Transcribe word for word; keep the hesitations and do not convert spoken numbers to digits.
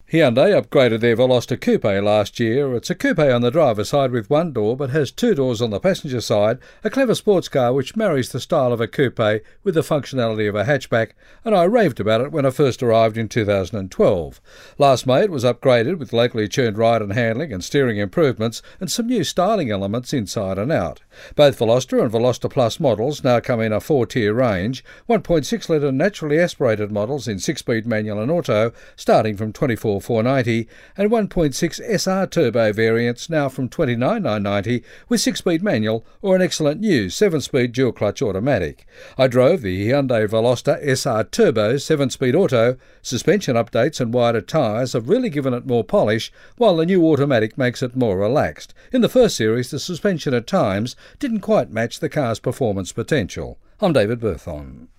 Hyundai upgraded their Veloster Coupe last year. It's a coupe on the driver's side with one door but has two doors on the passenger side, a clever sports car which marries the style of a coupe with the functionality of a hatchback, and I raved about it when I first arrived in two thousand twelve. Last May it was upgraded with locally tuned ride and handling and steering improvements and some new styling elements inside and out. Both Veloster and Veloster Plus models now come in a four-tier range, one point six litre naturally aspirated models in six-speed manual and auto starting from twenty-four thousand four hundred ninety dollars and one point six S R turbo variants now from twenty-nine thousand nine hundred ninety dollars with six-speed manual or an excellent new seven-speed dual-clutch automatic. I drove the Hyundai Veloster S R Turbo seven-speed auto. Suspension updates and wider tyres have really given it more polish, while the new automatic makes it more relaxed. In the first series, the suspension at times didn't quite match the car's performance potential. I'm David Berthon.